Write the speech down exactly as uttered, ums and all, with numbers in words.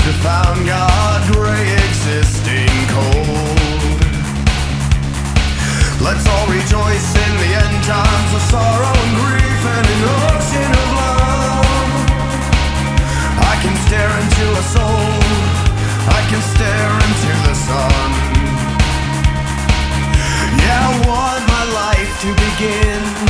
to found God, gray existing cold. Let's all rejoice in the end times of sorrow and grief and an ocean of love. I can stare into a soul, I can stare into the sun. Yeah, I want my life to begin